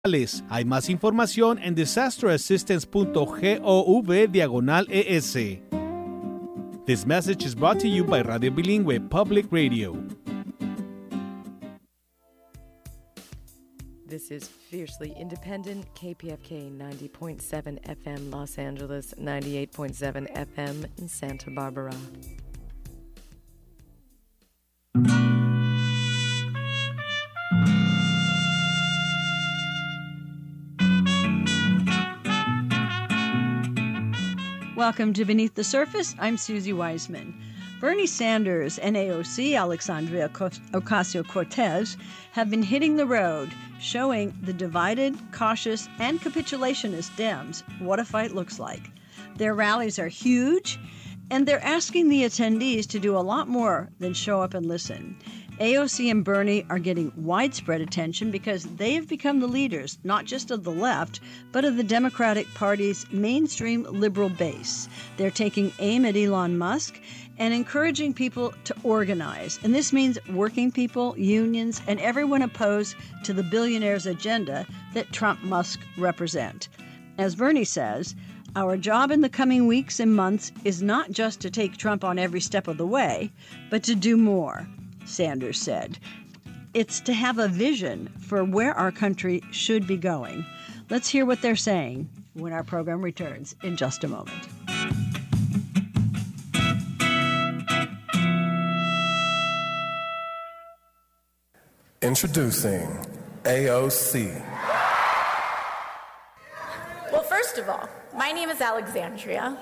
Hay más información en disasterassistance.gov/ES. This message is brought to you by Radio Bilingüe Public Radio. This is Fiercely Independent, KPFK 90.7 FM Los Angeles, 98.7 FM in Santa Barbara. Welcome to Beneath the Surface. I'm Susie Wiseman. Bernie Sanders and AOC, Alexandria Ocasio-Cortez, have been hitting the road, showing the divided, cautious, and capitulationist Dems what a fight looks like. Their rallies are huge, and they're asking the attendees to do a lot more than show up and listen. AOC and Bernie are getting widespread attention because they have become the leaders, not just of the left, but of the Democratic Party's mainstream liberal base. They're taking aim at Elon Musk and encouraging people to organize. And this means working people, unions, and everyone opposed to the billionaire's agenda that Trump Musk represent. As Bernie says, our job in the coming weeks and months is not just to take Trump on every step of the way, but to do more. Sanders said. It's to have a vision for where our country should be going. Let's hear what they're saying when our program returns in just a moment. Introducing AOC. Well, first of all, my name is Alexandria.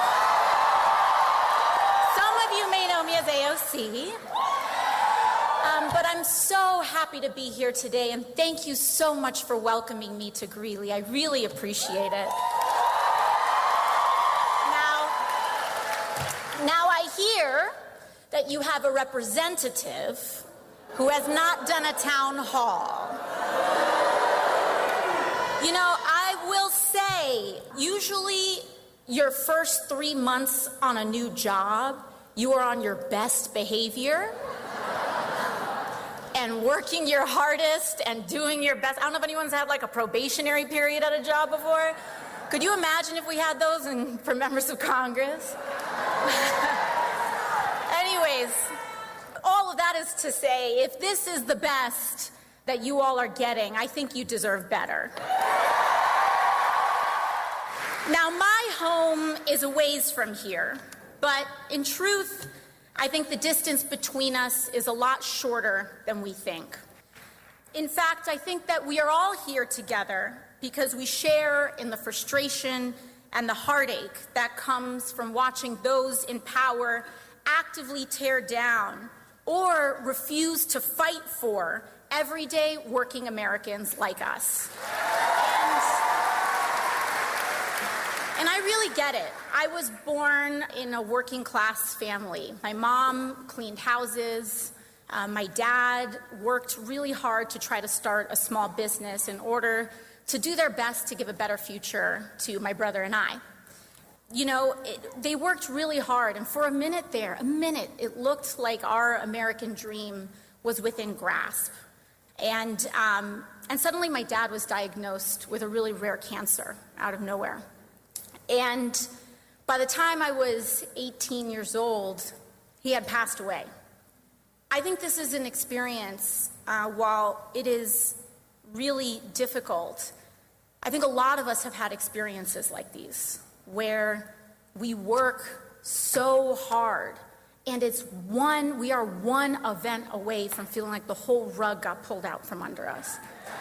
Some of you may know me as AOC. But I'm so happy to be here today, and thank you so much for welcoming me to Greeley. I really appreciate it. Now I hear that you have a representative who has not done a town hall. You know, I will say, usually your first 3 months on a new job, you are on your best behavior and working your hardest and doing your best. I don't know if anyone's had like a probationary period at a job before. Could you imagine if we had those for members of Congress? Anyways, all of that is to say, if this is the best that you all are getting, I think you deserve better. Now, my home is a ways from here, but in truth, I think the distance between us is a lot shorter than we think. In fact, I think that we are all here together because we share in the frustration and the heartache that comes from watching those in power actively tear down or refuse to fight for everyday working Americans like us. And I really get it. I was born in a working class family. My mom cleaned houses. My dad worked really hard to try to start a small business in order to do their best to give a better future to my brother and I. You know, they worked really hard, and for a minute, it looked like our American dream was within grasp. And suddenly my dad was diagnosed with a really rare cancer out of nowhere. And by the time I was 18 years old, he had passed away. I think this is an experience, while it is really difficult, I think a lot of us have had experiences like these, where we work so hard, and we are one event away from feeling like the whole rug got pulled out from under us.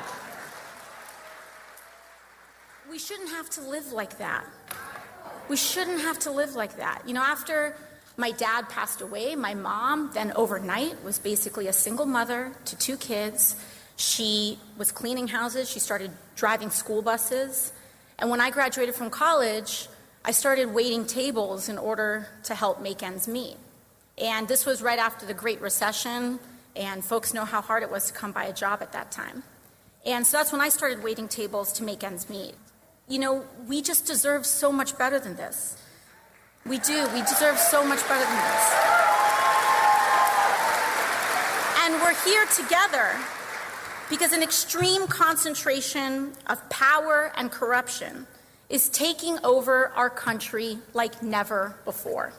We shouldn't have to live like that. We shouldn't have to live like that. You know, after my dad passed away, my mom then overnight was basically a single mother to 2 kids. She was cleaning houses. She started driving school buses. And when I graduated from college, I started waiting tables in order to help make ends meet. And this was right after the Great Recession, and folks know how hard it was to come by a job at that time. And so that's when I started waiting tables to make ends meet. You know, we just deserve so much better than this. We do. We deserve so much better than this. And we're here together because an extreme concentration of power and corruption is taking over our country like never before.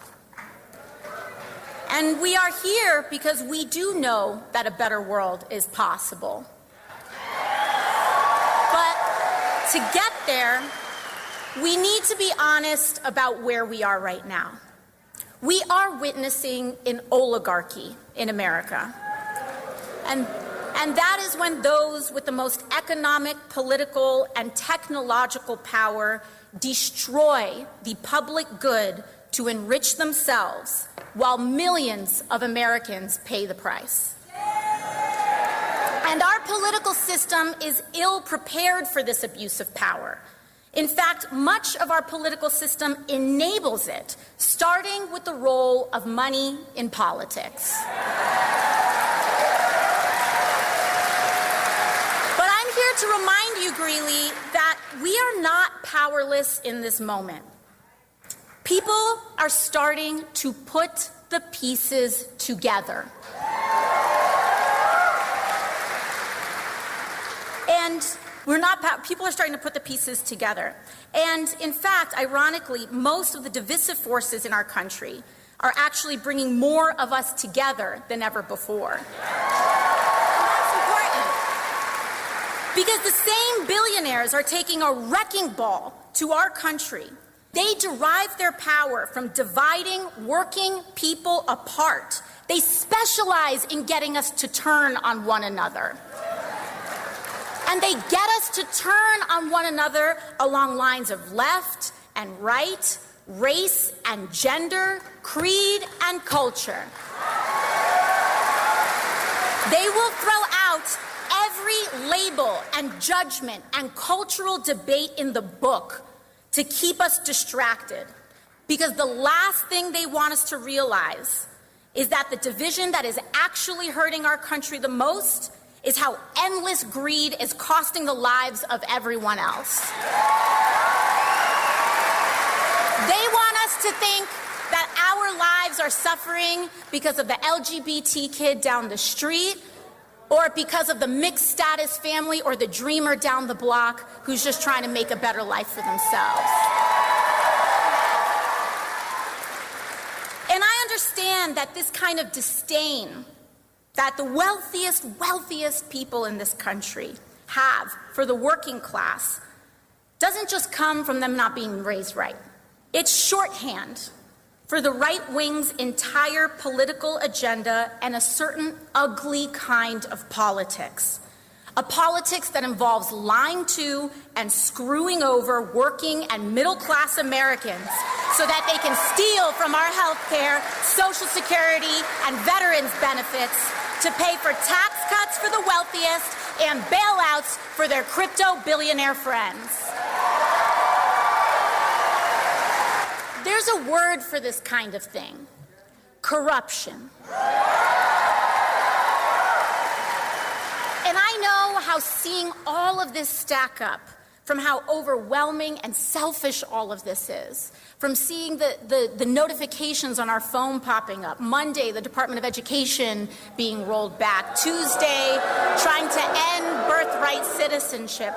And we are here because we do know that a better world is possible. But to get there, we need to be honest about where we are right now. We are witnessing an oligarchy in America. And that is when those with the most economic, political, and technological power destroy the public good to enrich themselves, while millions of Americans pay the price. And our political system is ill-prepared for this abuse of power. In fact, much of our political system enables it, starting with the role of money in politics. But I'm here to remind you, Greeley, that we are not powerless in this moment. People are starting to put the pieces together. And people are starting to put the pieces together. And in fact, ironically, most of the divisive forces in our country are actually bringing more of us together than ever before. And that's important, because the same billionaires are taking a wrecking ball to our country. They derive their power from dividing working people apart. They specialize in getting us to turn on one another. And they get us to turn on one another along lines of left and right, race and gender, creed and culture. They will throw out every label and judgment and cultural debate in the book to keep us distracted, because the last thing they want us to realize is that the division that is actually hurting our country the most is how endless greed is costing the lives of everyone else. They want us to think that our lives are suffering because of the LGBT kid down the street, or because of the mixed status family or the dreamer down the block who's just trying to make a better life for themselves. And I understand that this kind of disdain that the wealthiest people in this country have for the working class doesn't just come from them not being raised right. It's shorthand for the right wing's entire political agenda and a certain ugly kind of politics. A politics that involves lying to and screwing over working and middle-class Americans so that they can steal from our health care, Social Security, and veterans benefits to pay for tax cuts for the wealthiest and bailouts for their crypto billionaire friends. There's a word for this kind of thing: corruption. And I know how seeing all of this stack up, from how overwhelming and selfish all of this is, from seeing the notifications on our phone popping up, Monday, the Department of Education being rolled back, Tuesday, trying to end birthright citizenship.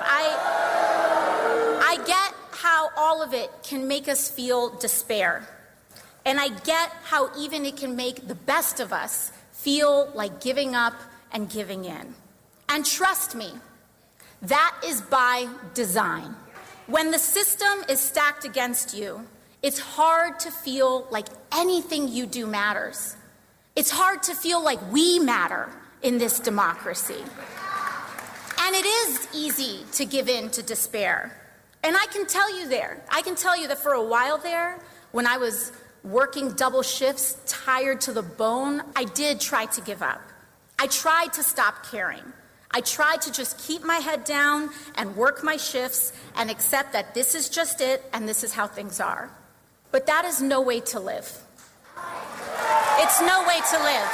I get how all of it can make us feel despair. And I get how even it can make the best of us feel like giving up and giving in. And trust me, that is by design. When the system is stacked against you, it's hard to feel like anything you do matters. It's hard to feel like we matter in this democracy. And it is easy to give in to despair. And I can tell you that for a while there, when I was working double shifts, tired to the bone, I did try to give up. I tried to stop caring. I tried to just keep my head down and work my shifts and accept that this is just it and this is how things are. But that is no way to live. It's no way to live.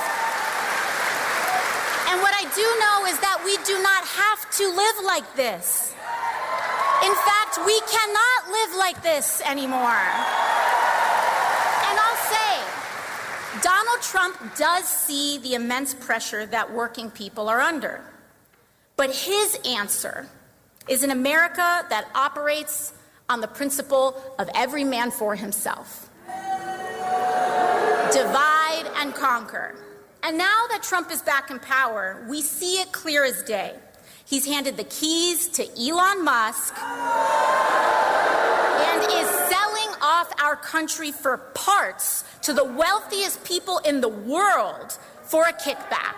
And what I do know is that we do not have to live like this. In fact, we cannot live like this anymore. And I'll say, Donald Trump does see the immense pressure that working people are under. But his answer is an America that operates on the principle of every man for himself. Divide and conquer. And now that Trump is back in power, we see it clear as day. He's handed the keys to Elon Musk and is selling off our country for parts to the wealthiest people in the world for a kickback.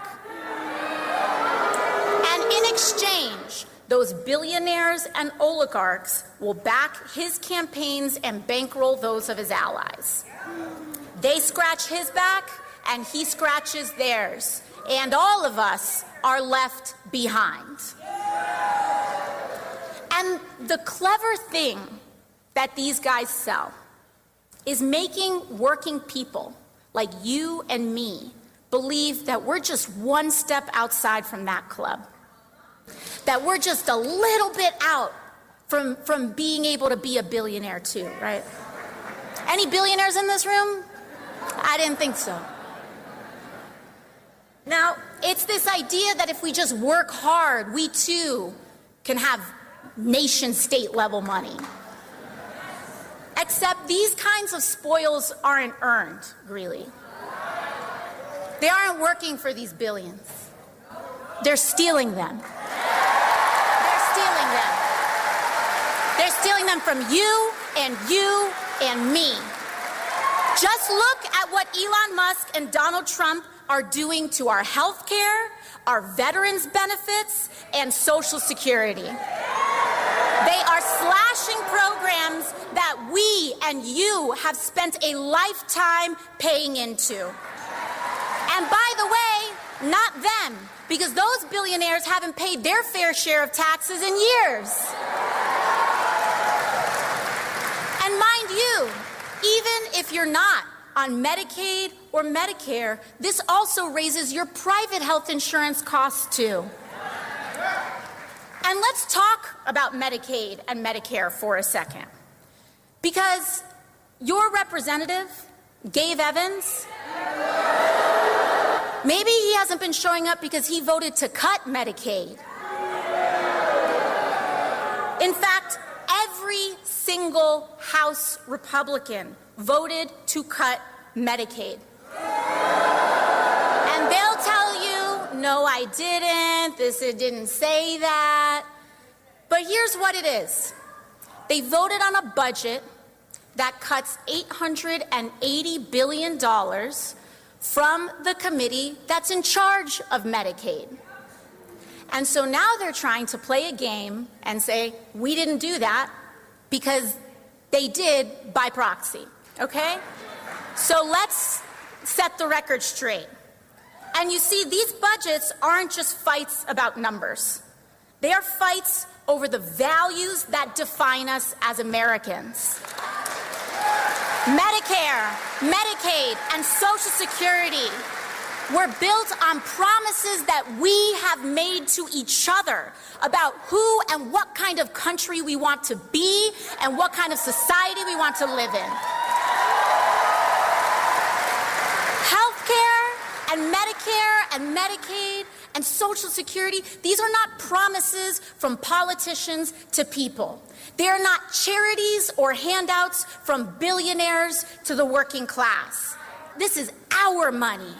And in exchange, those billionaires and oligarchs will back his campaigns and bankroll those of his allies. They scratch his back, and he scratches theirs, and all of us are left behind. And the clever thing that these guys sell is making working people like you and me believe that we're just one step outside from that club, that we're just a little bit out from being able to be a billionaire too, right? Any billionaires in this room? I didn't think so. Now, it's this idea that if we just work hard, we too can have nation-state level money. Except these kinds of spoils aren't earned, Greeley. They aren't working for these billions. They're stealing them. They're stealing them. They're stealing them from you and me. Just look at what Elon Musk and Donald Trump are doing to our health care, our veterans benefits, and Social Security. They are slashing programs that we and you have spent a lifetime paying into. And by the way, not them, because those billionaires haven't paid their fair share of taxes in years. And mind you, even if you're not on Medicaid or Medicare, this also raises your private health insurance costs too. And let's talk about Medicaid and Medicare for a second. Because your representative, Gabe Evans, maybe he hasn't been showing up because he voted to cut Medicaid. In fact, every single House Republican voted to cut Medicaid. And they'll tell you, no, I didn't, it didn't say that. But here's what it is. They voted on a budget that cuts $880 billion from the committee that's in charge of Medicaid. And so now they're trying to play a game and say, we didn't do that because they did by proxy, okay? So let's set the record straight. And you see, these budgets aren't just fights about numbers. They are fights over the values that define us as Americans. Medicare, Medicaid, and Social Security were built on promises that we have made to each other about who and what kind of country we want to be and what kind of society we want to live in. Healthcare and Medicare and Medicaid and Social Security, these are not promises from politicians to people. They are not charities or handouts from billionaires to the working class. This is our money.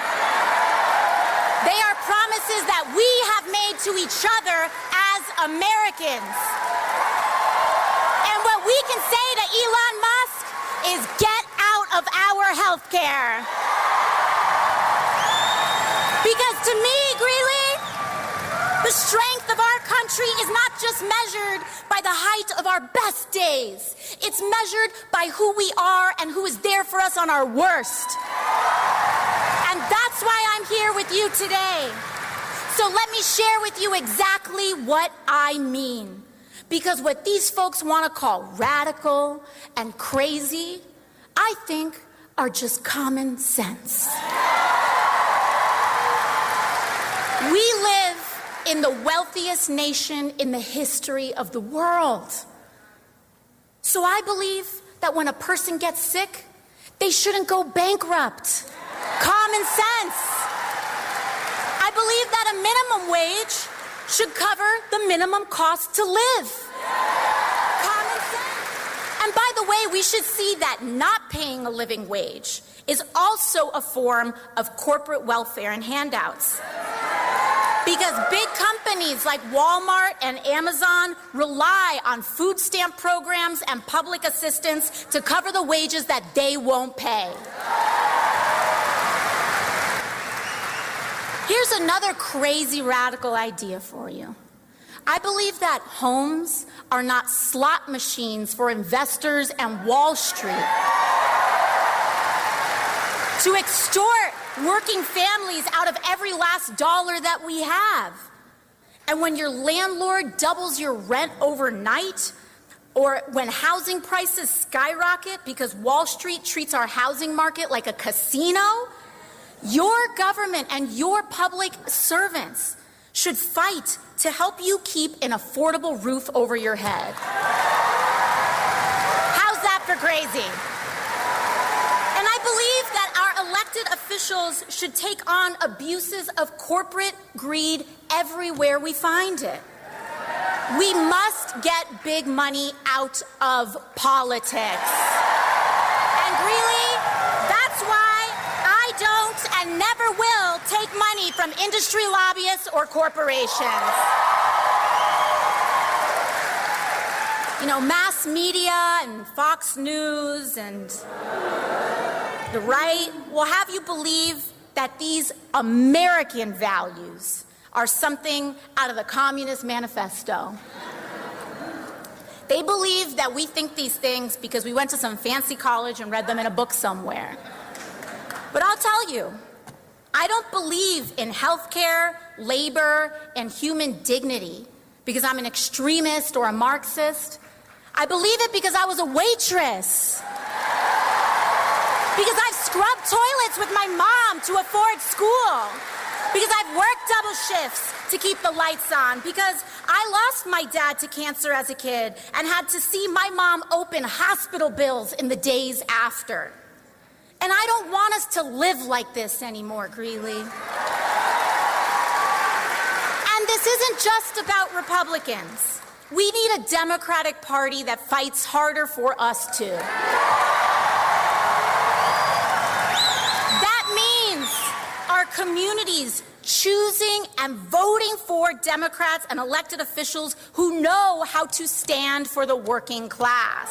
They are promises that we have made to each other as Americans. And what we can say to Elon Musk is get out of our health care. Because to me, Greeley, the strength of our country is not just measured by the height of our best days. It's measured by who we are and who is there for us on our worst. And that's why I'm here with you today. So let me share with you exactly what I mean. Because what these folks want to call radical and crazy, I think are just common sense. We live in the wealthiest nation in the history of the world. So I believe that when a person gets sick, they shouldn't go bankrupt. Common sense. I believe that a minimum wage should cover the minimum cost to live. Common sense. And by the way, we should see that not paying a living wage is also a form of corporate welfare and handouts. Because big companies like Walmart and Amazon rely on food stamp programs and public assistance to cover the wages that they won't pay. Here's another crazy radical idea for you. I believe that homes are not slot machines for investors and Wall Street to extort working families out of every last dollar that we have. And when your landlord doubles your rent overnight, or when housing prices skyrocket because Wall Street treats our housing market like a casino, your government and your public servants should fight to help you keep an affordable roof over your head. How's that for crazy? And I believe that our elected officials should take on abuses of corporate greed everywhere we find it. We must get big money out of politics. And really, that's why I don't and never will take money from industry lobbyists or corporations. You know, mass media and Fox News and the right will have you believe that these American values are something out of the Communist Manifesto. They believe that we think these things because we went to some fancy college and read them in a book somewhere. But I'll tell you, I don't believe in healthcare, labor, and human dignity because I'm an extremist or a Marxist. I believe it because I was a waitress. Because I've scrubbed toilets with my mom to afford school. Because I've worked double shifts to keep the lights on. Because I lost my dad to cancer as a kid and had to see my mom open hospital bills in the days after. And I don't want us to live like this anymore, Greeley. And this isn't just about Republicans. We need a Democratic Party that fights harder for us too. That means our communities choosing and voting for Democrats and elected officials who know how to stand for the working class.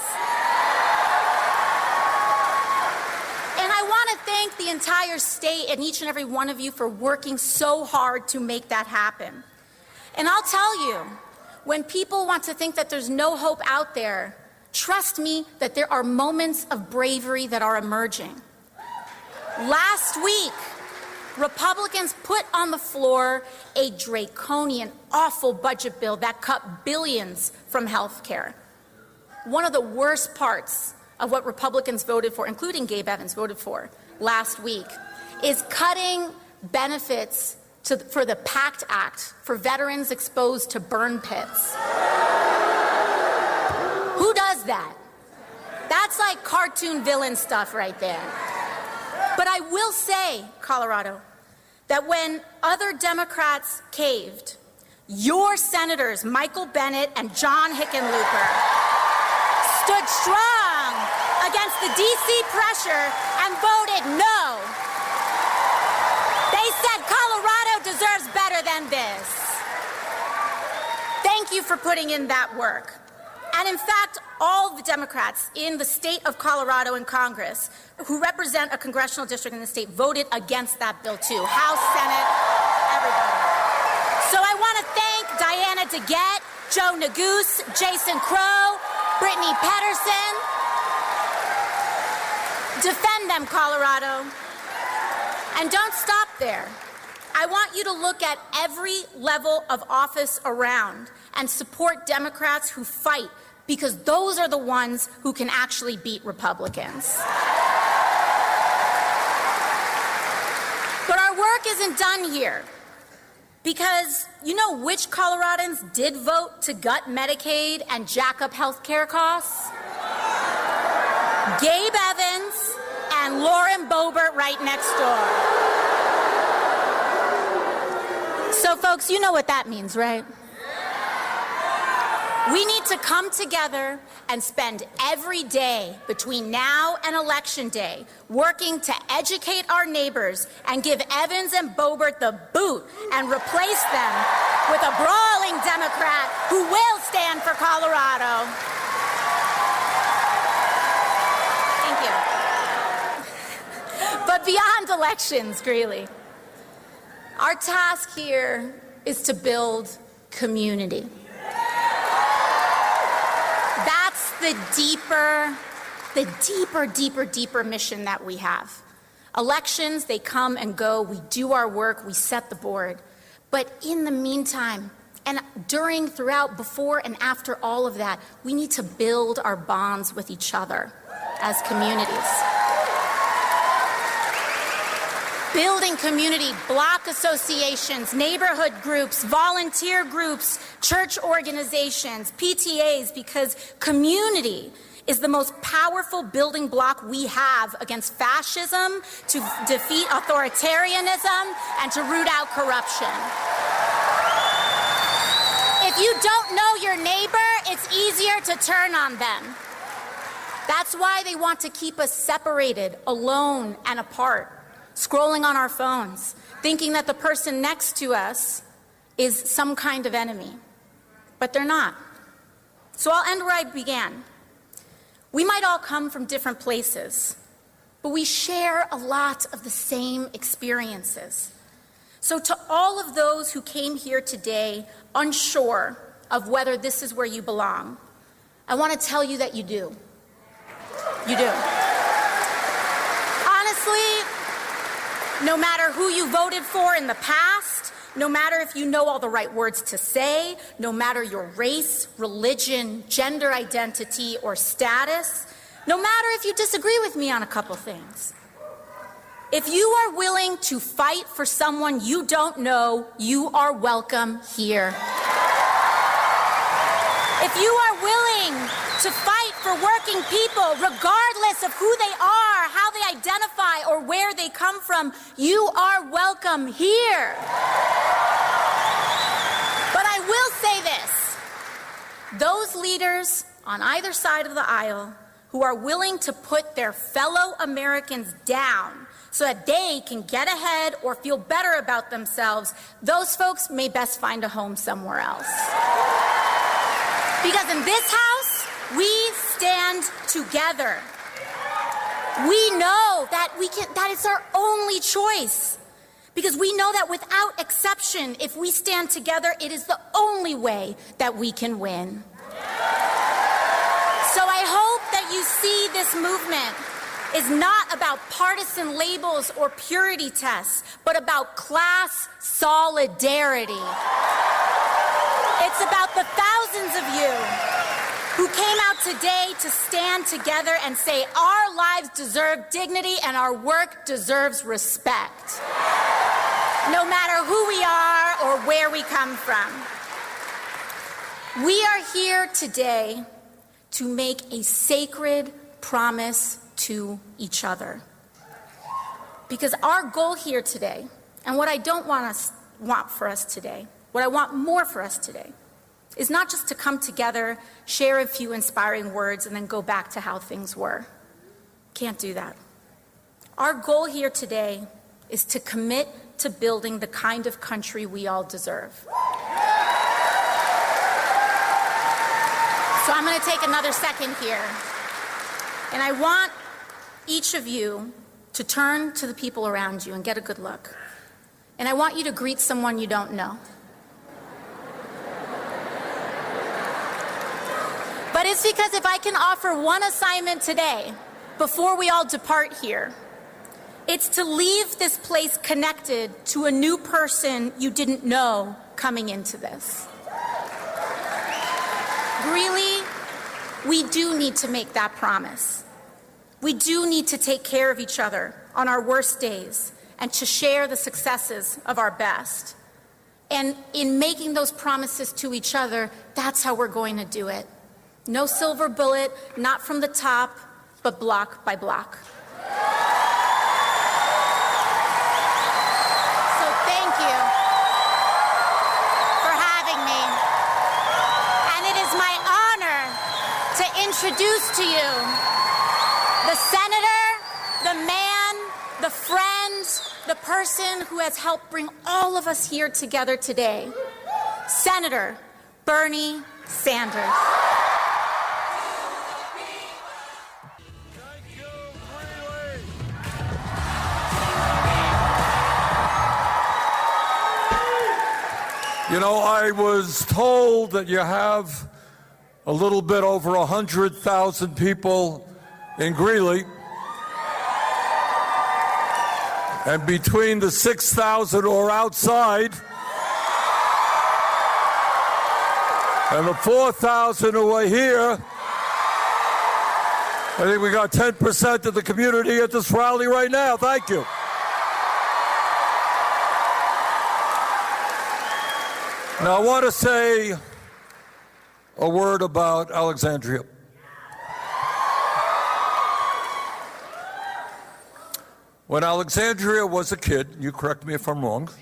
And I want to thank the entire state and each and every one of you for working so hard to make that happen. And I'll tell you, when people want to think that there's no hope out there, trust me that there are moments of bravery that are emerging. Last week, Republicans put on the floor a draconian, awful budget bill that cut billions from health care. One of the worst parts of what Republicans voted for, including Gabe Evans voted for last week, is cutting benefits for the PACT Act for veterans exposed to burn pits. Who does that? That's like cartoon villain stuff right there. But I will say, Colorado, that when other Democrats caved, your senators, Michael Bennet and John Hickenlooper, stood strong against the D.C. pressure and voted no. They said Colorado deserves better than this. Thank you for putting in that work. And in fact, all the Democrats in the state of Colorado in Congress who represent a congressional district in the state voted against that bill too. House, Senate, everybody. So I want to thank Diana DeGette, Joe Neguse, Jason Crow, Brittany Pedersen. Defend them, Colorado. And don't stop there. I want you to look at every level of office around and support Democrats who fight, because those are the ones who can actually beat Republicans. But our work isn't done here, because you know which Coloradans did vote to gut Medicaid and jack up health care costs? Gabe Evans and Lauren Boebert right next door. So So, folks, you know what that means, right? We need to come together and spend every day between now and Election Day working to educate our neighbors and give Evans and Boebert the boot and replace them with a brawling Democrat who will stand for Colorado. Thank you. But beyond elections, Greeley, our task here is to build community. That's the deeper mission that we have. Elections, they come and go. We do our work. We set the board. But in the meantime, and during, throughout, before, and after all of that, we need to build our bonds with each other as communities. Building community, block associations, neighborhood groups, volunteer groups, church organizations, PTAs, because community is the most powerful building block we have against fascism, to defeat authoritarianism, and to root out corruption. If you don't know your neighbor, it's easier to turn on them. That's why they want to keep us separated, alone, and apart. Scrolling on our phones, thinking that the person next to us is some kind of enemy. But they're not. So I'll end where I began. We might all come from different places, but we share a lot of the same experiences. So to all of those who came here today unsure of whether this is where you belong, I want to tell you that you do. You do. Honestly, no matter who you voted for in the past, no matter if you know all the right words to say, no matter your race, religion, gender identity, or status, no matter if you disagree with me on a couple things. If you are willing to fight for someone you don't know, you are welcome here. If you are willing to fight for working people, regardless of who they are, how they identify, or where they come from, you are welcome here. But I will say this. Those leaders on either side of the aisle who are willing to put their fellow Americans down so that they can get ahead or feel better about themselves, those folks may best find a home somewhere else. Because in this house, we stand together. We know that that is our only choice. Because we know that without exception, if we stand together, it is the only way that we can win. So I hope that you see this movement is not about partisan labels or purity tests, but about class solidarity. It's about the thousands of you who came out today to stand together and say our lives deserve dignity and our work deserves respect, no matter who we are or where we come from. We are here today to make a sacred promise to each other. Because our goal here today, and what I don't want for us today, what I want more for us today, is not just to come together, share a few inspiring words, and then go back to how things were. Can't do that. Our goal here today is to commit to building the kind of country we all deserve. So I'm going to take another second here. And I want each of you to turn to the people around you and get a good look. And I want you to greet someone you don't know. But it's because if I can offer one assignment today, before we all depart here, it's to leave this place connected to a new person you didn't know coming into this. Really, we do need to make that promise. We do need to take care of each other on our worst days and to share the successes of our best. And in making those promises to each other, that's how we're going to do it. No silver bullet, not from the top, but block by block. So thank you. introduce to you the senator, the man, the friend, the person who has helped bring all of us here together today, Senator Bernie Sanders. You know, I was told that you have a little bit over 100,000 people in Greeley. And between the 6,000 who are outside and the 4,000 who are here, I think we got 10% of the community at this rally right now. Thank you. Now, I want to say a word about Alexandria. When Alexandria was a kid, you correct me if I'm wrong,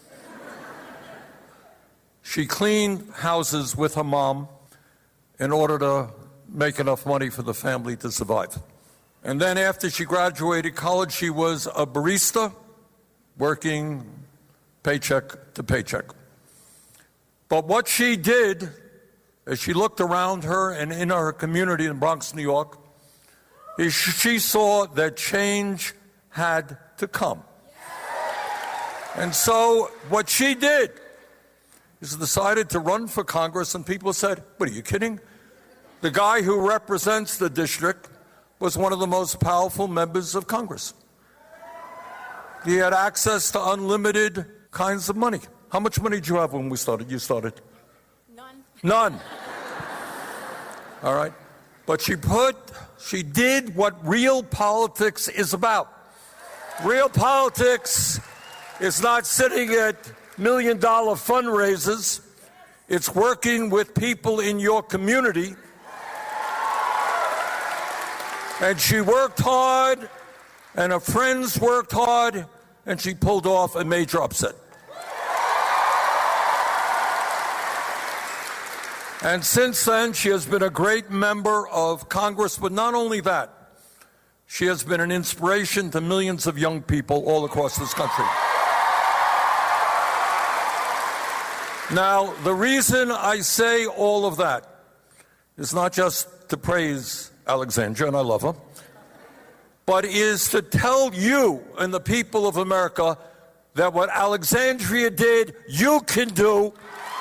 she cleaned houses with her mom in order to make enough money for the family to survive. And then after she graduated college, she was a barista, working paycheck to paycheck. But what she did, as she looked around her and in her community in Bronx, New York, is she saw that change had to come. And so what she did is decided to run for Congress, and people said, "What, are you kidding? The guy who represents the district was one of the most powerful members of Congress. He had access to unlimited kinds of money." How much money did you have when we started? You started? None. All right. But she did what real politics is about. Real politics is not sitting at $1 million fundraisers. It's working with people in your community. And she worked hard, and her friends worked hard, and she pulled off a major upset. And since then, she has been a great member of Congress. But not only that, she has been an inspiration to millions of young people all across this country. Now, the reason I say all of that is not just to praise Alexandria, and I love her, but is to tell you and the people of America that what Alexandria did, you can do.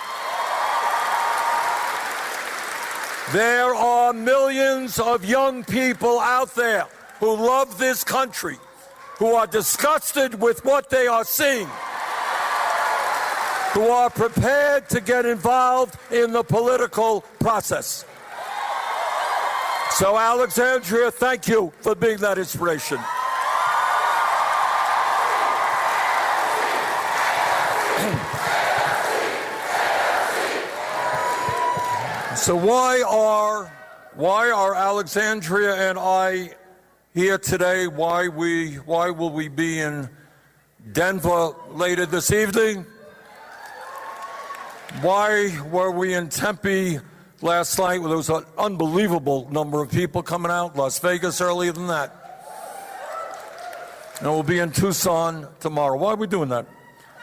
There are millions of young people out there who love this country, who are disgusted with what they are seeing, who are prepared to get involved in the political process. So, Alexandria, thank you for being that inspiration. So why are Alexandria and I here today? Why will we be in Denver later this evening? Why were we in Tempe last night where there was an unbelievable number of people coming out? Las Vegas earlier than that. And we'll be in Tucson tomorrow. Why are we doing that?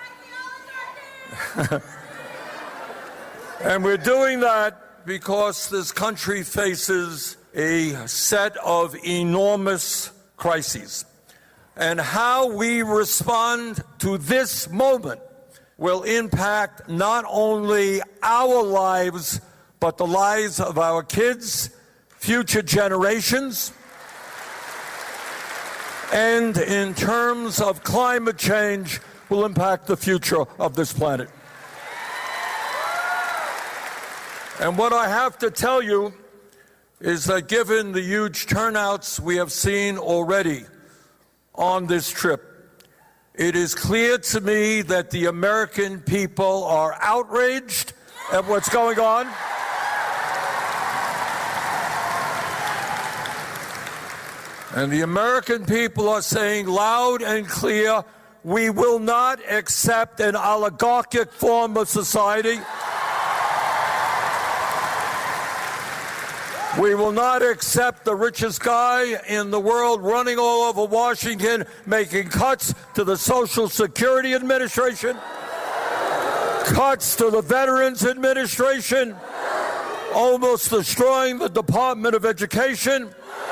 And we're doing that because this country faces a set of enormous crises. And how we respond to this moment will impact not only our lives, but the lives of our kids, future generations. And in terms of climate change, will impact the future of this planet. And what I have to tell you is that given the huge turnouts we have seen already on this trip, it is clear to me that the American people are outraged at what's going on. And the American people are saying loud and clear, we will not accept an oligarchic form of society. We will not accept the richest guy in the world running all over Washington, making cuts to the Social Security Administration, cuts to the Veterans Administration, almost destroying the Department of Education,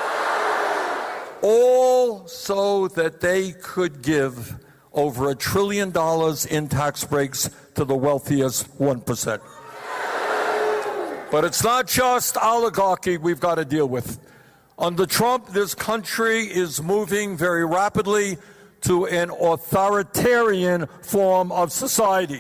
all so that they could give over $1 trillion in tax breaks to the wealthiest 1%. But it's not just oligarchy we've got to deal with. Under Trump, this country is moving very rapidly to an authoritarian form of society.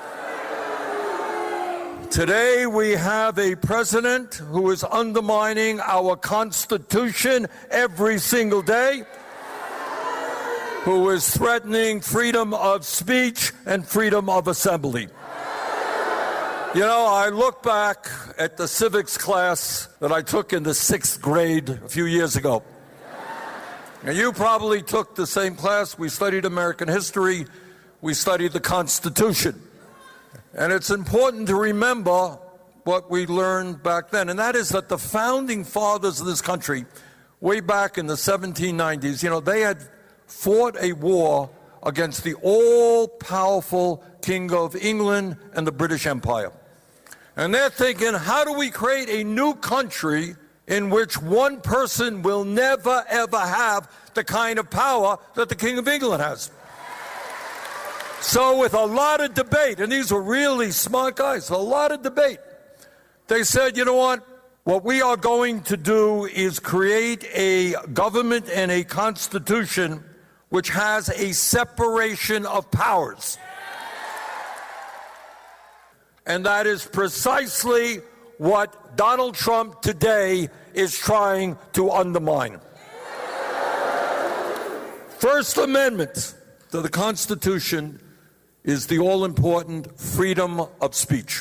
Today, we have a president who is undermining our Constitution every single day, who is threatening freedom of speech and freedom of assembly. You know, I look back at the civics class that I took in the 6th grade a few years ago. And you probably took the same class. We studied American history. We studied the Constitution. And it's important to remember what we learned back then, and that is that the founding fathers of this country, way back in the 1790s, you know, they had fought a war against the all-powerful King of England and the British Empire. And they're thinking, how do we create a new country in which one person will never, ever have the kind of power that the King of England has? So with a lot of debate, and these were really smart guys, a lot of debate, they said, you know what we are going to do is create a government and a constitution which has a separation of powers. And that is precisely what Donald Trump today is trying to undermine. First Amendment to the Constitution is the all-important freedom of speech.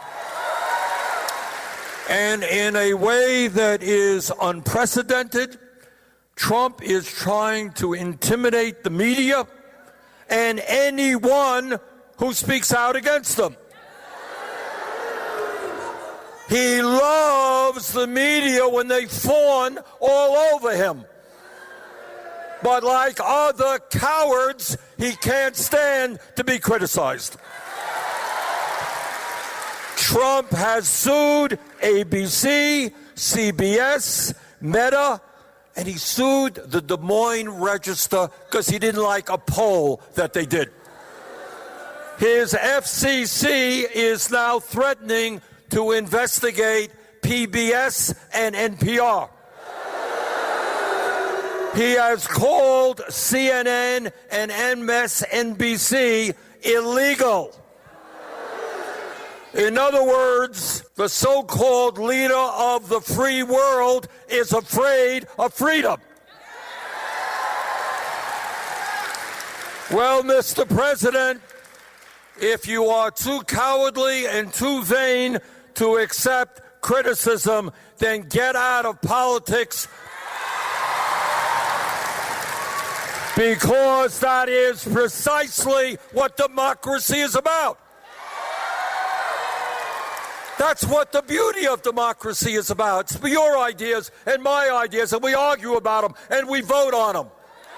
And in a way that is unprecedented, Trump is trying to intimidate the media and anyone who speaks out against them. He loves the media when they fawn all over him. But like other cowards, he can't stand to be criticized. Trump has sued ABC, CBS, Meta, and he sued the Des Moines Register because he didn't like a poll that they did. His FCC is now threatening to investigate PBS and NPR. He has called CNN and MSNBC illegal. In other words, the so-called leader of the free world is afraid of freedom. Well, Mr. President, if you are too cowardly and too vain to accept criticism, then get out of politics, because that is precisely what democracy is about. That's what the beauty of democracy is about. It's your ideas and my ideas, and we argue about them, and we vote on them.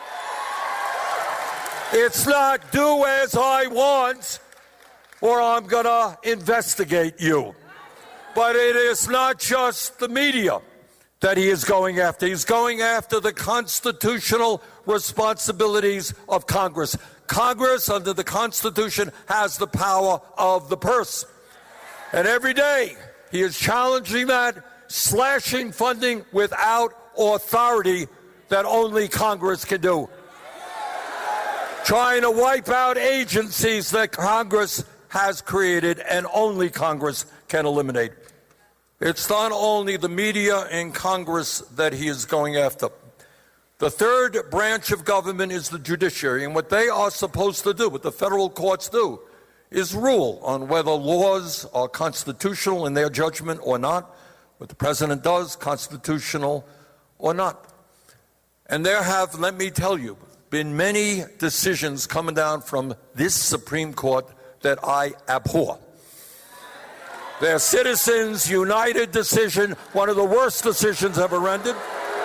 It's not do as I want, or I'm going to investigate you. But it is not just the media that he is going after. He's going after the constitutional responsibilities of Congress. Congress, under the Constitution, has the power of the purse. And every day, he is challenging that, slashing funding without authority that only Congress can do. Trying to wipe out agencies that Congress has created and only Congress can eliminate. It's not only the media and Congress that he is going after. The third branch of government is the judiciary, and what they are supposed to do, what the federal courts do, is rule on whether laws are constitutional in their judgment or not, what the president does, constitutional or not. And there have, let me tell you, been many decisions coming down from this Supreme Court that I abhor. Their Citizens United decision, one of the worst decisions ever rendered.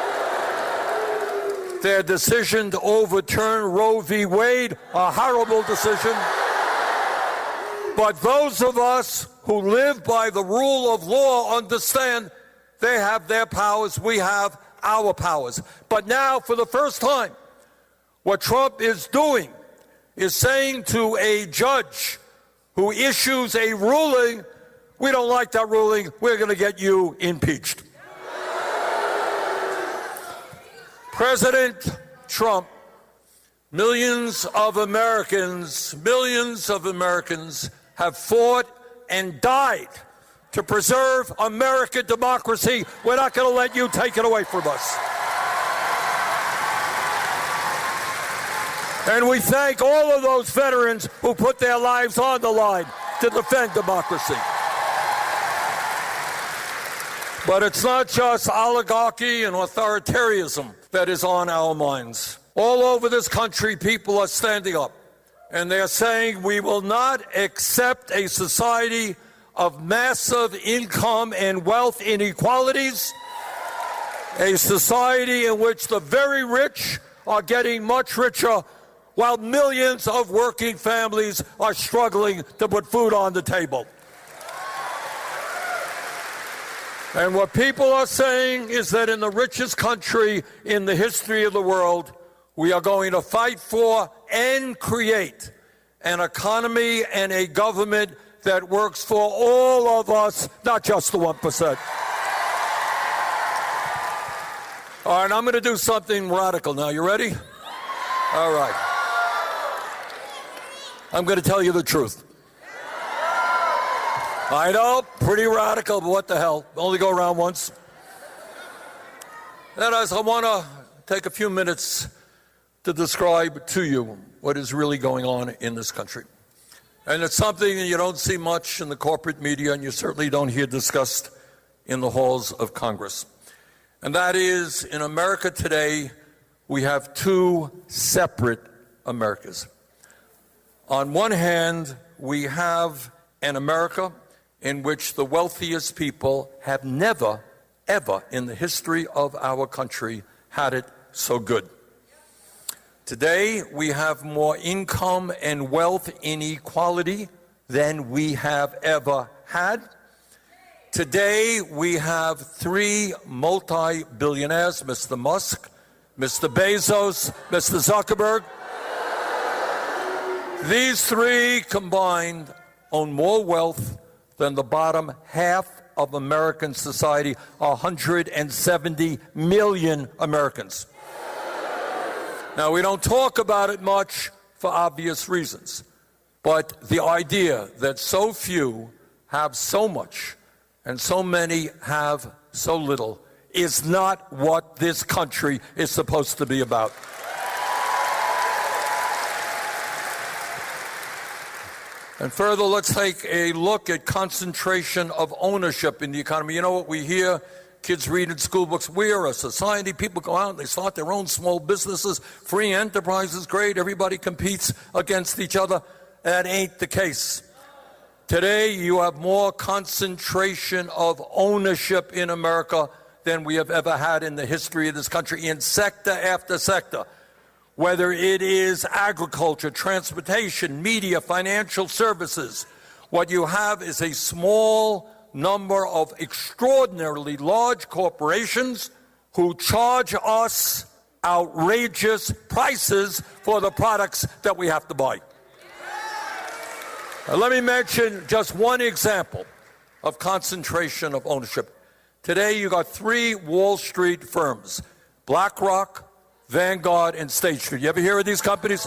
Their decision to overturn Roe v. Wade, a horrible decision. But those of us who live by the rule of law understand they have their powers, we have our powers. But now, for the first time, what Trump is doing is saying to a judge who issues a ruling, we don't like that ruling, we're going to get you impeached. President Trump, millions of Americans have fought and died to preserve American democracy. We're not going to let you take it away from us. And we thank all of those veterans who put their lives on the line to defend democracy. But it's not just oligarchy and authoritarianism that is on our minds. All over this country, people are standing up, and they're saying we will not accept a society of massive income and wealth inequalities, a society in which the very rich are getting much richer while millions of working families are struggling to put food on the table. And what people are saying is that in the richest country in the history of the world, we are going to fight for and create an economy and a government that works for all of us, not just the 1%. All right, I'm going to do something radical now. You ready? All right. I'm going to tell you the truth. I know, pretty radical, but what the hell? Only go around once. That is, I want to take a few minutes to describe to you what is really going on in this country. And it's something that you don't see much in the corporate media, and you certainly don't hear discussed in the halls of Congress. And that is, in America today, we have two separate Americas. On one hand, we have an America in which the wealthiest people have never, ever in the history of our country had it so good. Today, we have more income and wealth inequality than we have ever had. Today, we have three multi-billionaires, Mr. Musk, Mr. Bezos, Mr. Zuckerberg. These three combined own more wealth than the bottom half of American society, 170 million Americans. Now, we don't talk about it much for obvious reasons, but the idea that so few have so much and so many have so little is not what this country is supposed to be about. And further, let's take a look at concentration of ownership in the economy. You know what we hear? Kids read in school books, we're a society. People go out and they start their own small businesses. Free enterprise is great. Everybody competes against each other. That ain't the case. Today, you have more concentration of ownership in America than we have ever had in the history of this country in sector after sector. Whether it is agriculture, transportation, media, financial services, what you have is a small number of extraordinarily large corporations who charge us outrageous prices for the products that we have to buy. Now, let me mention just one example of concentration of ownership. Today, you got three Wall Street firms, BlackRock, Vanguard, and State Street. You ever hear of these companies?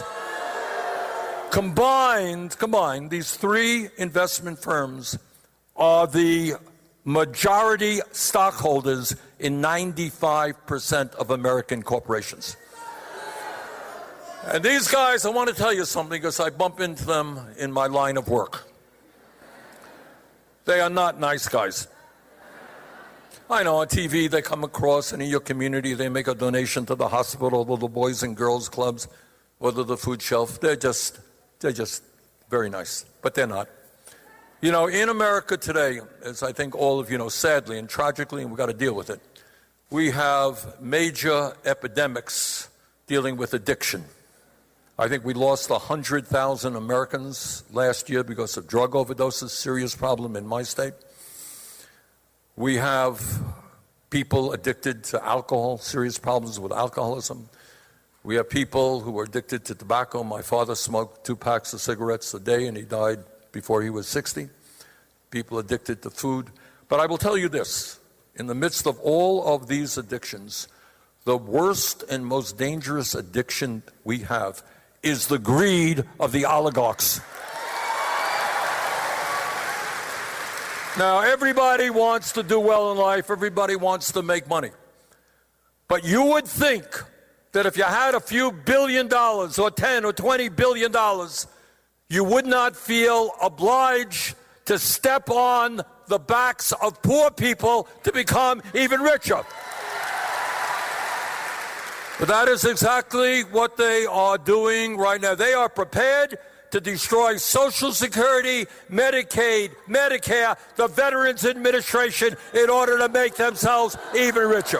Combined, these three investment firms are the majority stockholders in 95% of American corporations. And these guys, I want to tell you something because I bump into them in my line of work. They are not nice guys. I know on TV they come across, and in your community they make a donation to the hospital or the Boys and Girls Clubs or the food shelf. They're just very nice, but they're not. You know, in America today, as I think all of you know, sadly and tragically, and we've got to deal with it, we have major epidemics dealing with addiction. I think we lost 100,000 Americans last year because of drug overdoses, serious problem in my state. We have people addicted to alcohol, serious problems with alcoholism. We have people who are addicted to tobacco. My father smoked 2 packs of cigarettes a day and he died before he was 60. People addicted to food. But I will tell you this, in the midst of all of these addictions, the worst and most dangerous addiction we have is the greed of the oligarchs. Now, everybody wants to do well in life. Everybody wants to make money. But you would think that if you had a few $1 billion or 10 or $20 billion, you would not feel obliged to step on the backs of poor people to become even richer. But that is exactly what they are doing right now. They are prepared to destroy Social Security, Medicaid, Medicare, the Veterans Administration in order to make themselves even richer.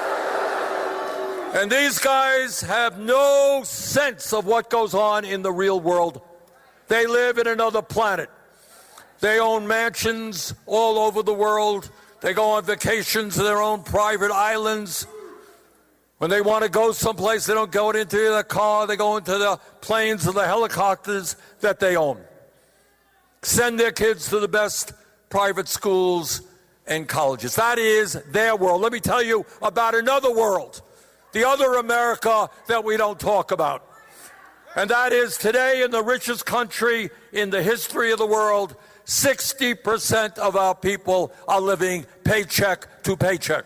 And these guys have no sense of what goes on in the real world. They live in another planet. They own mansions all over the world. They go on vacations to their own private islands. When they want to go someplace, they don't go into the car. They go into the planes or the helicopters that they own. Send their kids to the best private schools and colleges. That is their world. Let me tell you about another world, the other America that we don't talk about. And that is today in the richest country in the history of the world, 60% of our people are living paycheck to paycheck.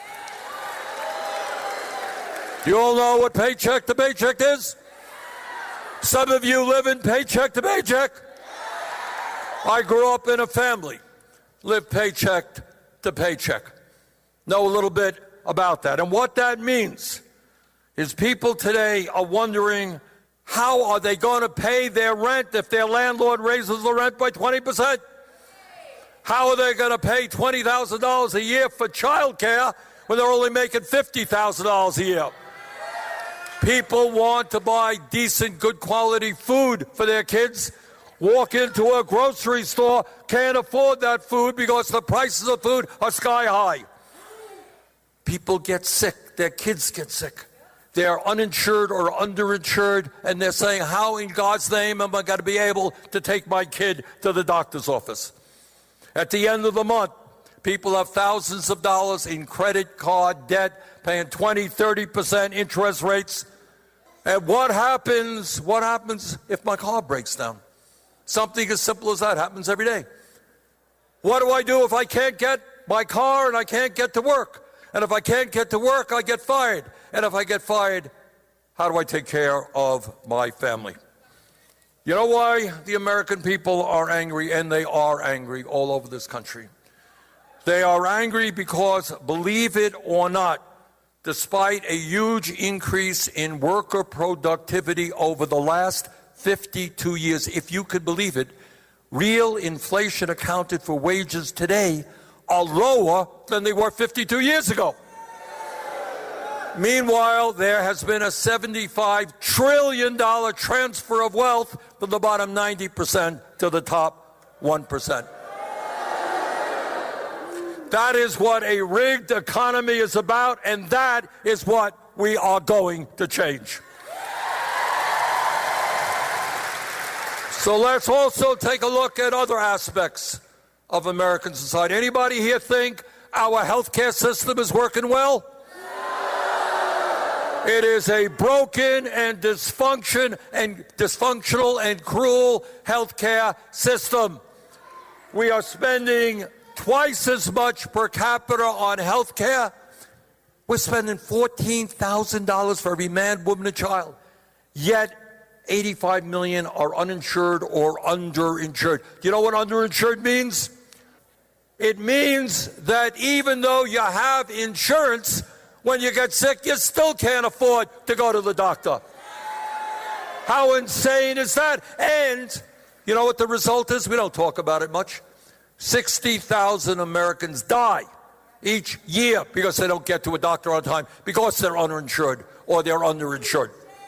You all know what paycheck to paycheck is? Some of you live in paycheck to paycheck. I grew up in a family, lived paycheck to paycheck. Know a little bit about that. And what that means is people today are wondering, how are they going to pay their rent if their landlord raises the rent by 20%? How are they going to pay $20,000 a year for child care when they're only making $50,000 a year? People want to buy decent, good quality food for their kids. Walk into a grocery store, can't afford that food because the prices of food are sky high. People get sick. Their kids get sick. They're uninsured or underinsured, and they're saying, how in God's name am I going to be able to take my kid to the doctor's office? At the end of the month, people have thousands of dollars in credit card debt, paying 20, 30% interest rates. And what happens if my car breaks down? Something as simple as that happens every day. What do I do if I can't get my car and I can't get to work? And if I can't get to work, I get fired. And if I get fired, how do I take care of my family? You know why the American people are angry, and they are angry all over this country? They are angry because, believe it or not, despite a huge increase in worker productivity over the last 52 years, if you could believe it, real inflation accounted for wages today are lower than they were 52 years ago. Meanwhile, there has been a $75 trillion transfer of wealth from the bottom 90% to the top 1%. That is what a rigged economy is about, and that is what we are going to change. So let's also take a look at other aspects of American society. Anybody here think our healthcare system is working well? It is a broken and dysfunctional and cruel healthcare system. We are spending twice as much per capita on health care. We're spending $14,000 for every man, woman, and child. Yet 85 million are uninsured or underinsured. Do you know what underinsured means? It means that even though you have insurance, when you get sick, you still can't afford to go to the doctor. How insane is that? And You know what the result is? We don't talk about it much. 60,000 Americans die each year because they don't get to a doctor on time, because they're underinsured or they're underinsured.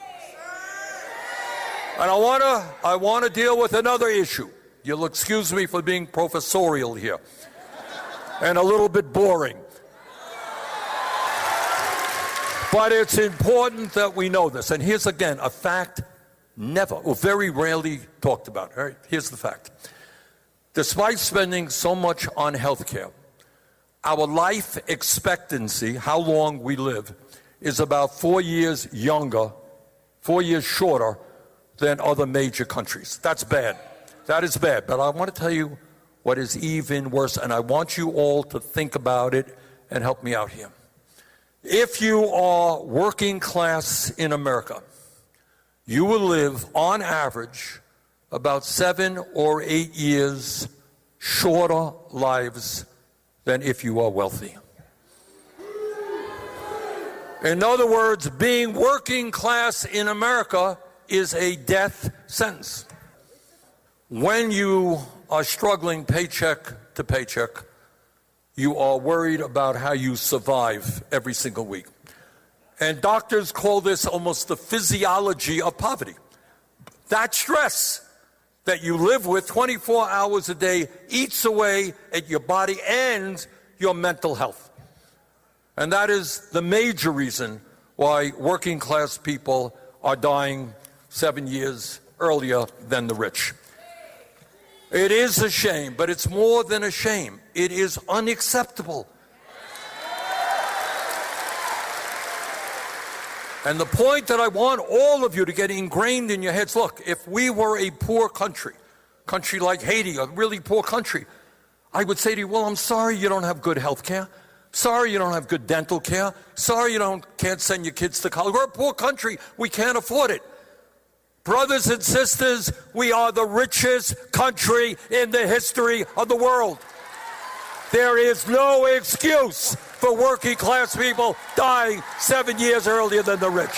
And I want to deal with another issue. You'll excuse me for being professorial here and a little bit boring. But it's important that we know this. And here's again a fact never or very rarely talked about. All right? Here's the fact. Despite spending so much on health care, our life expectancy, how long we live, is about 4 years younger, 4 years shorter than other major countries. That's bad. That is bad. But I want to tell you what is even worse, and I want you all to think about it and help me out here. If you are working class in America, you will live, on average, about 7 or 8 years shorter lives than if you are wealthy. In other words, being working class in America is a death sentence. When you are struggling paycheck to paycheck, you are worried about how you survive every single week. And doctors call this almost the physiology of poverty. That stress that you live with 24 hours a day eats away at your body and your mental health. And that is the major reason why working class people are dying 7 years earlier than the rich. It is a shame, but it's more than a shame. It is unacceptable. And the point that I want all of you to get ingrained in your heads, look, if we were a poor country like Haiti, a really poor country, I would say to you, well, I'm sorry you don't have good health care. Sorry you don't have good dental care. Sorry you can't send your kids to college. We're a poor country. We can't afford it. Brothers and sisters, we are the richest country in the history of the world. There is no excuse for working class people dying 7 years earlier than the rich.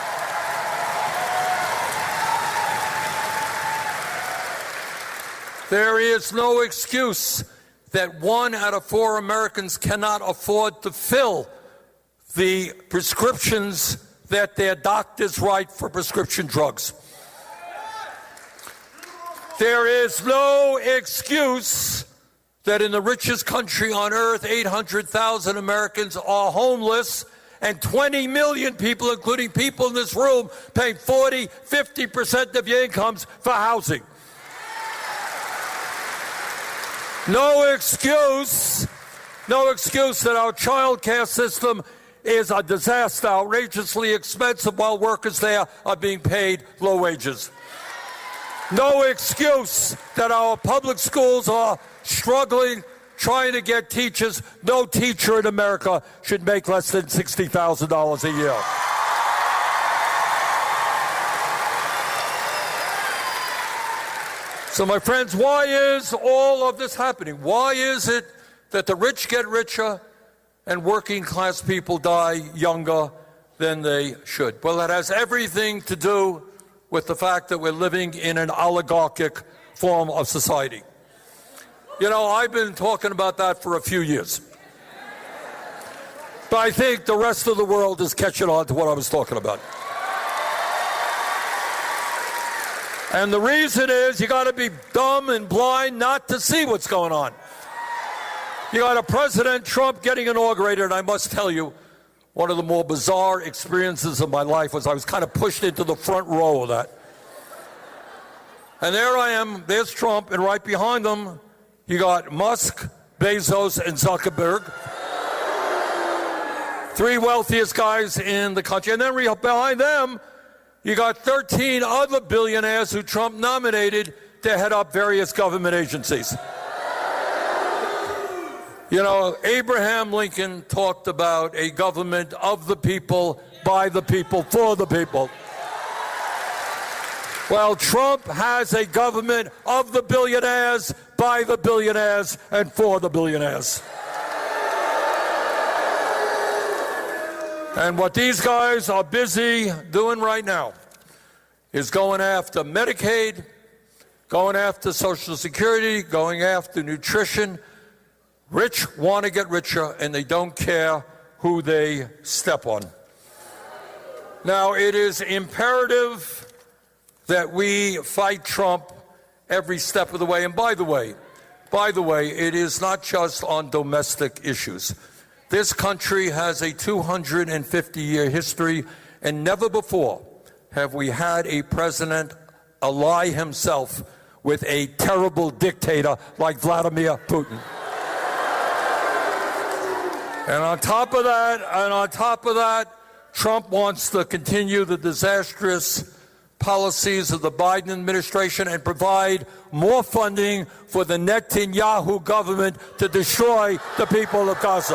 There is no excuse that 1 out of 4 Americans cannot afford to fill the prescriptions that their doctors write for prescription drugs. There is no excuse that in the richest country on earth, 800,000 Americans are homeless, and 20 million people, including people in this room, paying 40, 50% of your incomes for housing. No excuse that our child care system is a disaster, outrageously expensive, while workers there are being paid low wages. No excuse that our public schools are struggling, trying to get teachers. No teacher in America should make less than $60,000 a year. So, my friends, why is all of this happening? Why is it that the rich get richer and working class people die younger than they should? Well, it has everything to do with the fact that we're living in an oligarchic form of society. You know, I've been talking about that for a few years. But I think the rest of the world is catching on to what I was talking about. And the reason is you got to be dumb and blind not to see what's going on. You got a President Trump getting inaugurated, and I must tell you, one of the more bizarre experiences of my life was I was kind of pushed into the front row of that. And there I am, there's Trump, and right behind them, you got Musk, Bezos, and Zuckerberg. 3 wealthiest guys in the country. And then behind them, you got 13 other billionaires who Trump nominated to head up various government agencies. You know, Abraham Lincoln talked about a government of the people, by the people, for the people. Well, Trump has a government of the billionaires, by the billionaires, and for the billionaires. And what these guys are busy doing right now is going after Medicaid, going after Social Security, going after nutrition. Rich want to get richer, and they don't care who they step on. Now, it is imperative that we fight Trump every step of the way. And by the way, it is not just on domestic issues. This country has a 250-year history, and never before have we had a president ally himself with a terrible dictator like Vladimir Putin. And on top of that, Trump wants to continue the disastrous policies of the Biden administration and provide more funding for the Netanyahu government to destroy the people of Gaza.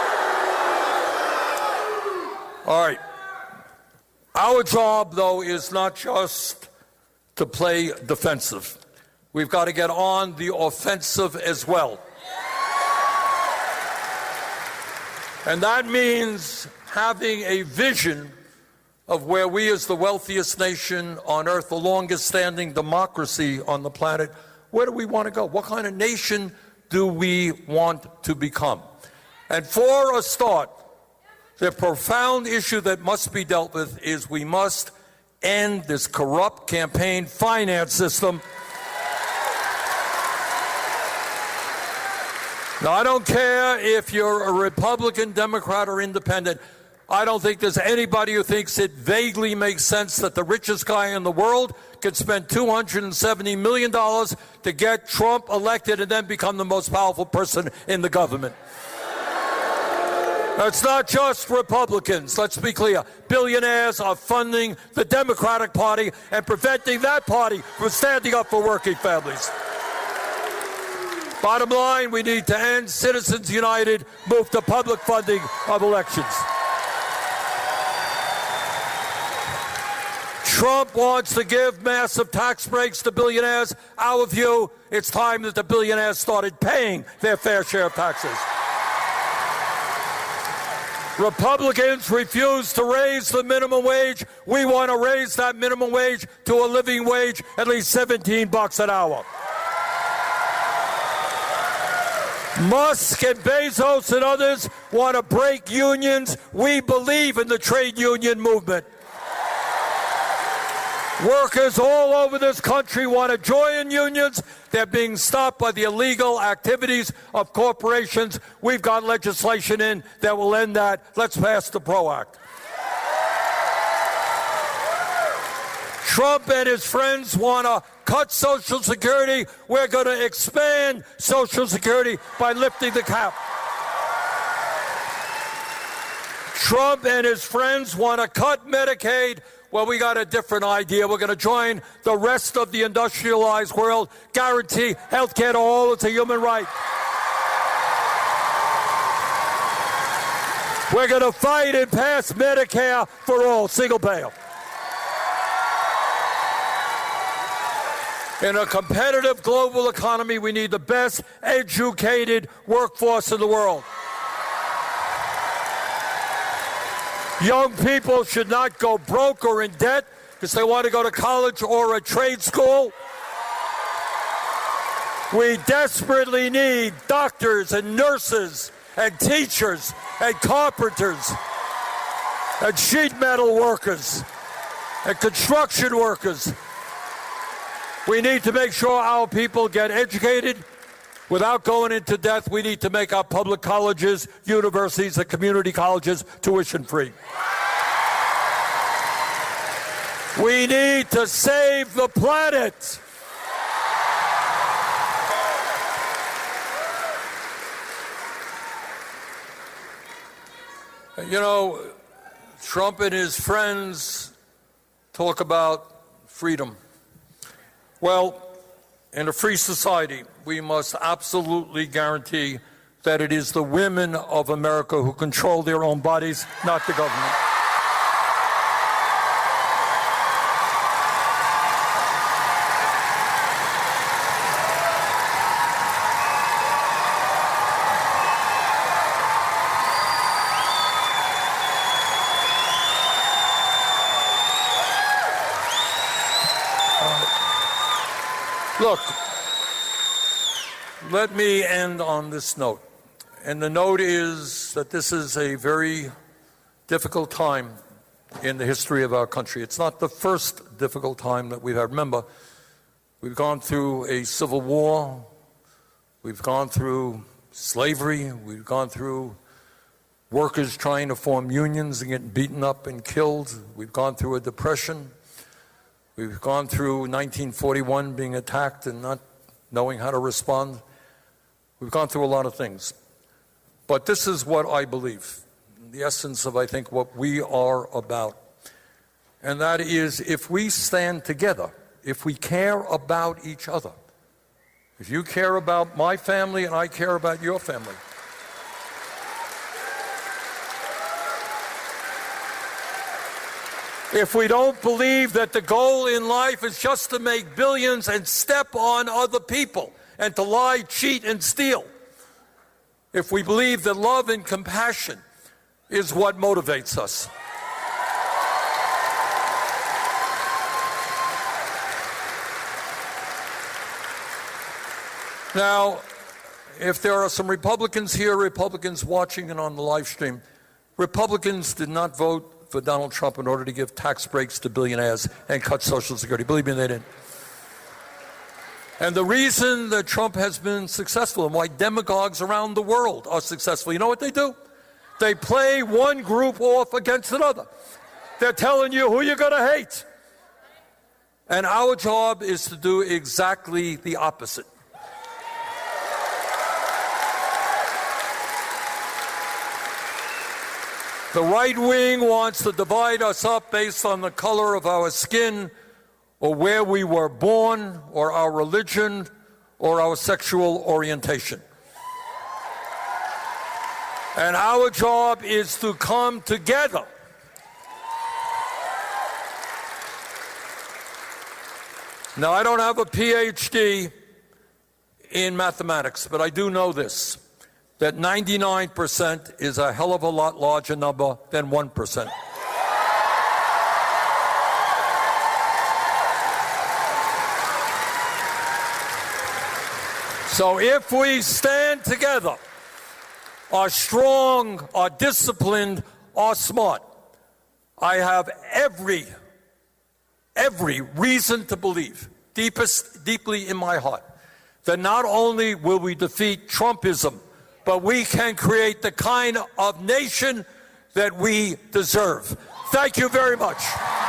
All right. Our job, though, is not just to play defensive. We've got to get on the offensive as well. And that means having a vision of where we, as the wealthiest nation on earth, the longest standing democracy on the planet, where do we want to go? What kind of nation do we want to become? And for a start, the profound issue that must be dealt with is we must end this corrupt campaign finance system. Now, I don't care if you're a Republican, Democrat, or Independent. I don't think there's anybody who thinks it vaguely makes sense that the richest guy in the world could spend $270 million to get Trump elected and then become the most powerful person in the government. It's not just Republicans, let's be clear. Billionaires are funding the Democratic Party and preventing that party from standing up for working families. Bottom line, we need to end Citizens United, move to public funding of elections. Trump wants to give massive tax breaks to billionaires. Our view, it's time that the billionaires started paying their fair share of taxes. Republicans refuse to raise the minimum wage. We want to raise that minimum wage to a living wage, at least $17 an hour. Musk and Bezos and others want to break unions. We believe in the trade union movement. Workers all over this country want to join unions. They're being stopped by the illegal activities of corporations. We've got legislation in that will end that. Let's pass the PRO Act. Trump and his friends want to cut Social Security. We're going to expand Social Security by lifting the cap. Trump and his friends want to cut Medicaid. Well, we got a different idea. We're going to join the rest of the industrialized world, guarantee health care to all. It's a human right. We're going to fight and pass Medicare for all, single payer. In a competitive global economy, we need the best educated workforce in the world. Young people should not go broke or in debt because they want to go to college or a trade school. We desperately need doctors and nurses and teachers and carpenters and sheet metal workers and construction workers. We need to make sure our people get educated without going into debt. We need to make our public colleges, universities, and community colleges tuition-free. We need to save the planet. You know, Trump and his friends talk about freedom. Well, in a free society, we must absolutely guarantee that it is the women of America who control their own bodies, not the government. Look, let me end on this note. And the note is that this is a very difficult time in the history of our country. It's not the first difficult time that we've had. Remember, we've gone through a civil war. We've gone through slavery. We've gone through workers trying to form unions and getting beaten up and killed. We've gone through a depression. We've gone through 1941 being attacked and not knowing how to respond. We've gone through a lot of things. But this is what I believe, the essence of, I think, what we are about. And that is, if we stand together, if we care about each other, if you care about my family and I care about your family, if we don't believe that the goal in life is just to make billions and step on other people and to lie, cheat, and steal, if we believe that love and compassion is what motivates us, now, if there are some Republicans here, Republicans watching and on the live stream, Republicans did not vote for Donald Trump in order to give tax breaks to billionaires and cut Social Security. Believe me, they didn't. And the reason that Trump has been successful and why demagogues around the world are successful, you know what they do? They play one group off against another. They're telling you who you're going to hate. And our job is to do exactly the opposite. The right wing wants to divide us up based on the color of our skin or where we were born or our religion or our sexual orientation. And our job is to come together. Now, I don't have a PhD in mathematics, but I do know this, that 99% is a hell of a lot larger number than 1%. So if we stand together, are strong, are disciplined, are smart, I have every reason to believe, deeply in my heart, that not only will we defeat Trumpism, but we can create the kind of nation that we deserve. Thank you very much.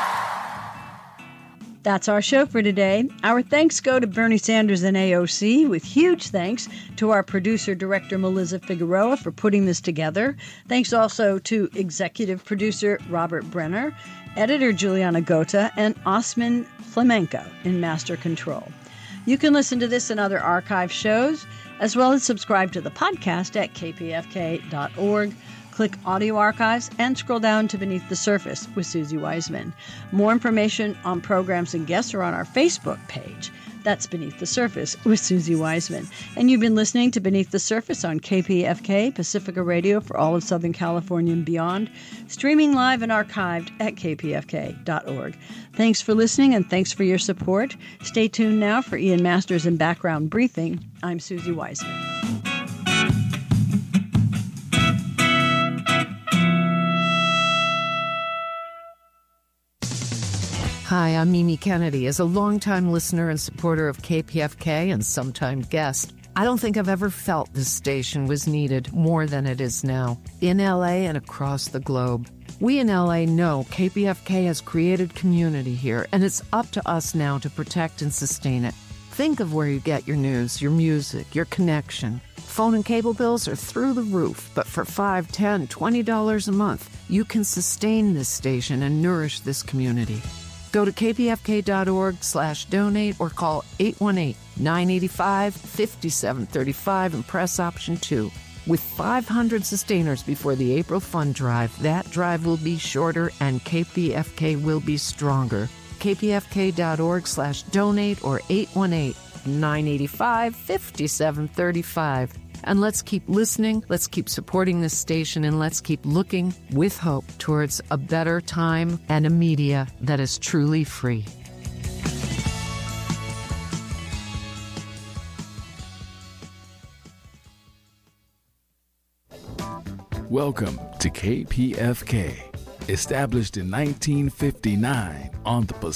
That's our show for today. Our thanks go to Bernie Sanders and AOC, with huge thanks to our producer-director Melissa Figueroa for putting this together. Thanks also to executive producer Robert Brenner, editor Juliana Gota, and Osman Flamenco in Master Control. You can listen to this and other archive shows, as well as subscribe to the podcast at kpfk.org. Click Audio Archives and scroll down to Beneath the Surface with Susie Wiseman. More information on programs and guests are on our Facebook page. That's Beneath the Surface with Susie Wiseman. And you've been listening to Beneath the Surface on KPFK, Pacifica Radio for all of Southern California and beyond, streaming live and archived at kpfk.org. Thanks for listening and thanks for your support. Stay tuned now for Ian Masters and Background Briefing. I'm Susie Wiseman. Hi, I'm Mimi Kennedy. As a longtime listener and supporter of KPFK and sometime guest, I don't think I've ever felt this station was needed more than it is now, in LA and across the globe. We in LA know KPFK has created community here, and it's up to us now to protect and sustain it. Think of where you get your news, your music, your connection. Phone and cable bills are through the roof, but for $5, $10, $20 a month, you can sustain this station and nourish this community. Go to kpfk.org/donate or call 818-985-5735 and press option 2. With 500 sustainers before the April Fund Drive, that drive will be shorter and KPFK will be stronger. kpfk.org/donate or 818-985-5735. And let's keep listening, let's keep supporting this station, and let's keep looking with hope towards a better time and a media that is truly free. Welcome to KPFK, established in 1959 on the Pacific